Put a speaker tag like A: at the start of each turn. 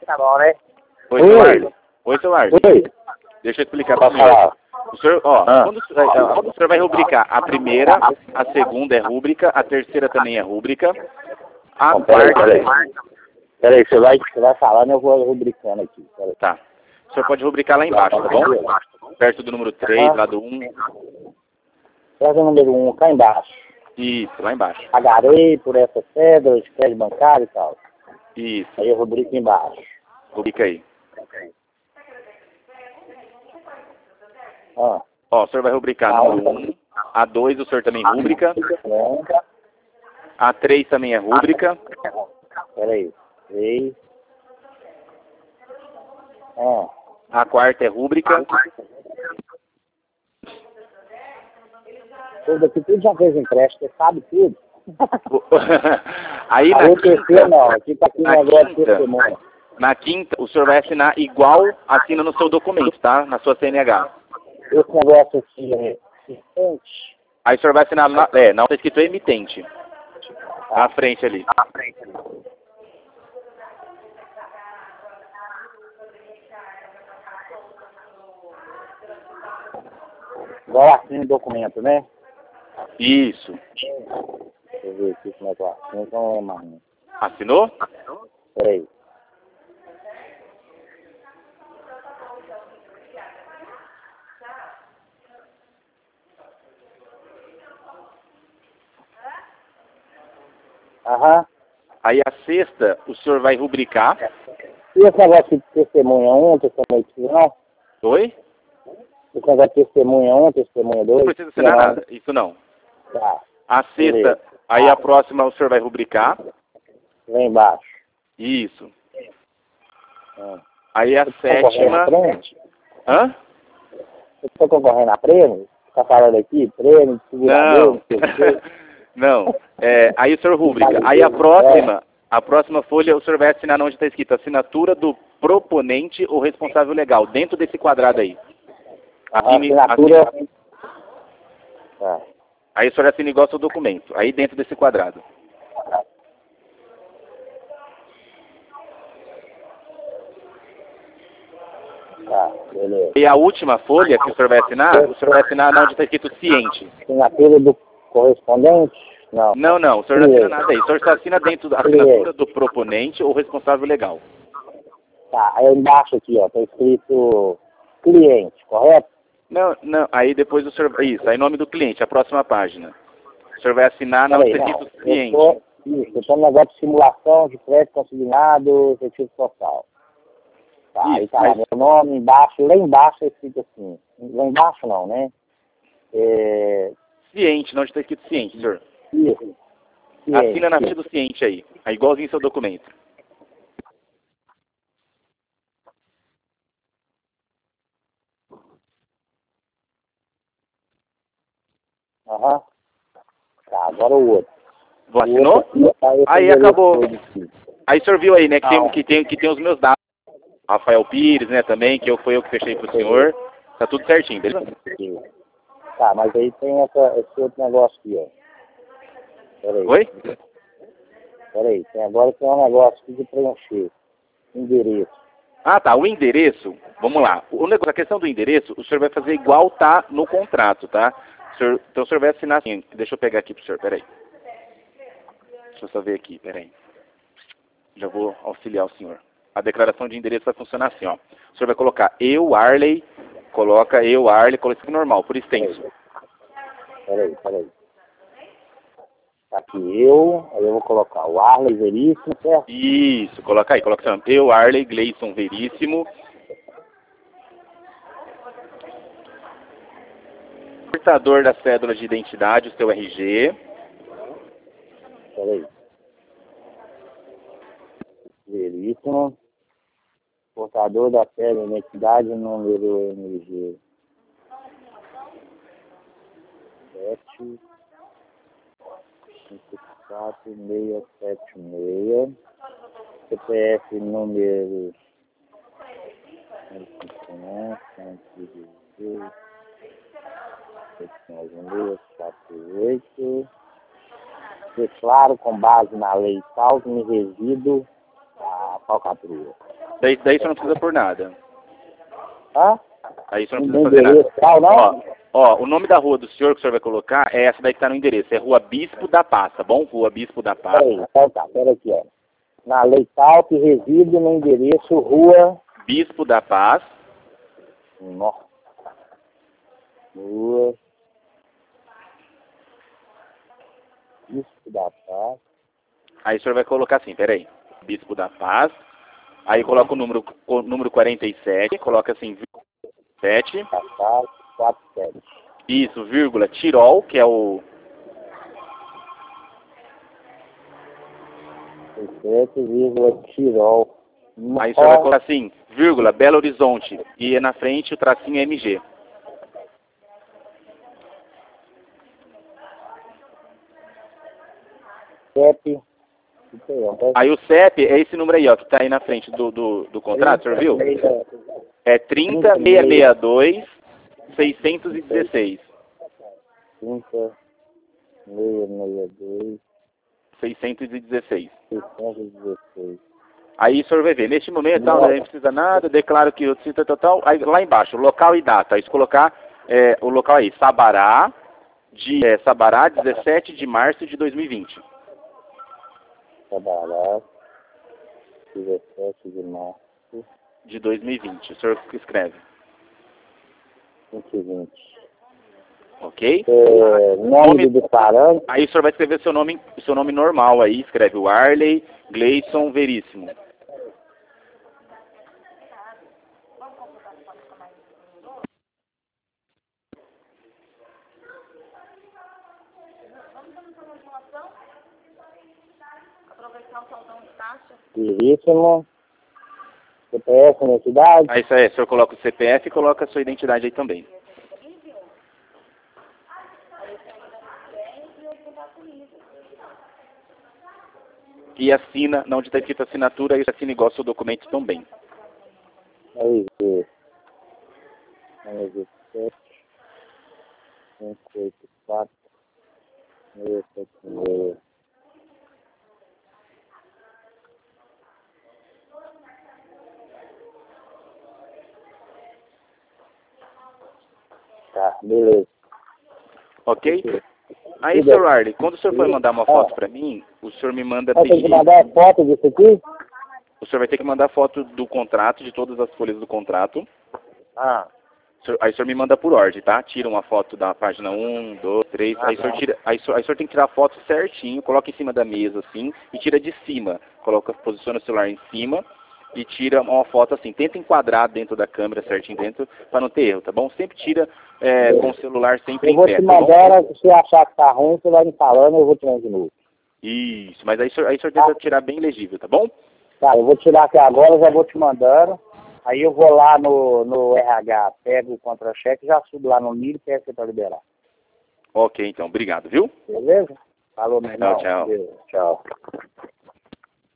A: Tá bom, né?
B: Oi, seu Arley. Oi, seu Arley.
A: Oi.
B: Deixa eu explicar para o senhor. O senhor, quando o senhor vai rubricar a primeira, a segunda é rúbrica, a terceira também é rúbrica, a quarta...
A: Peraí, você vai falando, eu vou rubricando aqui. Peraí.
B: Tá. O senhor pode rubricar lá embaixo, tá bom? Perto do número 3, lá do 1.
A: Perto do número 1, cá embaixo.
B: Isso, lá embaixo.
A: Pagarei por essa cédula de crédito bancário e tal.
B: Isso.
A: Aí eu rubrico embaixo.
B: Rubrica aí.
A: Ó,
B: o senhor vai rubricar número 1. A 2 o senhor também rubrica. A 3 também é rúbrica.
A: Peraí. 3.
B: A quarta é rúbrica.
A: Tudo aqui, tudo já fez empréstimo, você sabe tudo.
B: Aí
A: na quinta, não, aqui tá aqui
B: na quinta, o senhor vai assinar igual assina no seu documento, tá? Na sua CNH.
A: Esse negócio aqui é emitente.
B: Aí o senhor vai assinar, não tá escrito emitente. Na frente ali.
A: Agora assina o documento, né?
B: Isso.
A: Deixa eu ver aqui como é que eu assino, então é mais.
B: Assinou?
A: Peraí. Aham.
B: Aí a sexta, o senhor vai rubricar.
A: E esse negócio de testemunha 1, testemunha 2, não?
B: Oi?
A: Esse negócio de testemunha 1, testemunha 2?
B: Não precisa assinar nada, isso não.
A: Tá.
B: A sexta,
A: beleza.
B: Aí a próxima o senhor vai rubricar.
A: Lá embaixo.
B: Isso. Aí a sétima...
A: Hã? Você está concorrendo a prêmio? Está falando aqui? Prêmio, segurador?
B: Não. Aí o senhor rubrica. Aí a próxima folha o senhor vai assinar onde está escrito assinatura do proponente ou responsável legal, dentro desse quadrado aí.
A: Assinatura... Tá.
B: Aí o senhor assina igual ao seu documento, aí dentro desse quadrado.
A: Tá, beleza.
B: E a última folha que o senhor vai assinar onde está escrito ciente.
A: Assinatura do correspondente? Não.
B: Não, o senhor não assina nada aí. O senhor só assina dentro da assinatura do proponente ou responsável legal.
A: Tá, aí embaixo aqui, ó, tá escrito cliente, correto?
B: Não, aí depois o senhor... Isso, aí nome do cliente, a próxima página. O senhor vai assinar onde está escrito cliente.
A: Eu tô no negócio de simulação de crédito consignado, efetivo total. Tá,
B: isso,
A: aí tá lá meu nome, embaixo, lá embaixo é escrito assim. Lá embaixo não, né?
B: Ciente, onde está escrito ciente, senhor.
A: Isso.
B: Assina na frente do ciente aí. É igualzinho seu documento.
A: Aham. Tá, agora o outro.
B: Assinou? Aí acabou. Aí o senhor viu aí, né, que tem os meus dados. Rafael Pires, né, também, foi eu que fechei pro senhor. Tá tudo certinho, beleza?
A: Tá, mas aí tem esse outro negócio aqui, ó. Peraí.
B: Oi?
A: Peraí, agora tem um negócio aqui de preencher. Endereço.
B: Ah, tá, o endereço, vamos lá. A questão do endereço, o senhor vai fazer igual tá no contrato, tá? Então o senhor vai assinar assim. Deixa eu pegar aqui pro senhor, peraí. Deixa eu só ver aqui, peraí. Já vou auxiliar o senhor. A declaração de endereço vai funcionar assim, ó. O senhor vai colocar Arley, coloca isso normal, por extenso.
A: Peraí. Tá aqui aí eu vou colocar o Arley Veríssimo, certo?
B: Isso, coloca assim, Arley Gleison Veríssimo. Portador da cédula de identidade, o seu RG.
A: Peraí. Veríssimo. Portador da cédula de identidade, número MG 7 54676. CPF número 15648. Declaro com base na lei tal que me resido a falcatrua.
B: Daí você não precisa por nada.
A: Tá?
B: Aí você não precisa fazer
A: Endereço
B: nada.
A: tal, não?
B: Ó, o nome da rua do senhor que o senhor vai colocar é essa daí que tá no endereço. É Rua Bispo da Paz, tá bom? Rua Bispo da Paz.
A: Peraí, então tá, pera aqui, ó. Na lei tal que reside no endereço Rua...
B: Bispo da Paz.
A: Nossa. Rua... Bispo da Paz.
B: Aí o senhor vai colocar assim, peraí. Bispo da Paz. Aí coloca o número 47, coloca assim, 7.
A: Da Paz, 47.
B: Isso, vírgula, Tirol, que é o...
A: 47, Tirol.
B: Aí o senhor vai colocar assim, vírgula, Belo Horizonte. E na frente o tracinho MG.
A: CEP.
B: Aí o CEP é esse número aí, ó, que tá aí na frente do contrato, o senhor viu? É 30662 616.
A: 30662
B: 616.
A: 616.
B: Aí o senhor vai ver, neste momento, tal, não precisa nada, declaro que o cita total, aí lá embaixo, local e data. Aí se colocar o local aí, Sabará, Sabará, 17 de março de 2020.
A: Sabará, 17 de março
B: de 2020. O senhor escreve.
A: 2020.
B: Ok?
A: Nome do declarante.
B: Aí o senhor vai escrever seu nome normal aí, escreve o Arley Gleison Veríssimo.
A: Veríssimo. CPF, identidade.
B: Aí isso aí, o senhor coloca o CPF e coloca a sua identidade aí também. E assina, não onde está escrito assinatura, isso assina igual ao seu documento também.
A: Aí, 97, 584, 676. Tá, beleza.
B: Ok? Aí, Sr. Arley, quando o senhor for mandar uma foto para mim, o senhor me manda
A: Tem que
B: pedir...
A: mandar foto disso aqui?
B: O senhor vai ter que mandar foto do contrato, de todas as folhas do contrato.
A: Ah.
B: Aí o senhor me manda por ordem, tá? Tira uma foto da página 1, 2, 3, aí o senhor tira, aí o senhor tem que tirar a foto certinho, coloca em cima da mesa assim, e tira de cima. Posiciona o celular em cima e tira uma foto assim. Tenta enquadrar dentro da câmera certinho dentro, para não ter erro, tá bom? Sempre tira com o celular sempre em pé.
A: Eu vou te mandar, se você achar que tá ruim, você vai me falando, eu vou tirando de novo.
B: Isso, mas aí o senhor tenta tirar bem legível, tá bom?
A: Tá, eu vou tirar aqui agora, já vou te mandando. Aí eu vou lá no RH, pego o contra-cheque, já subo lá no milho e peço para liberar.
B: Ok, então. Obrigado, viu?
A: Beleza? Falou, meu irmão.
B: Tchau.
A: Beleza, tchau.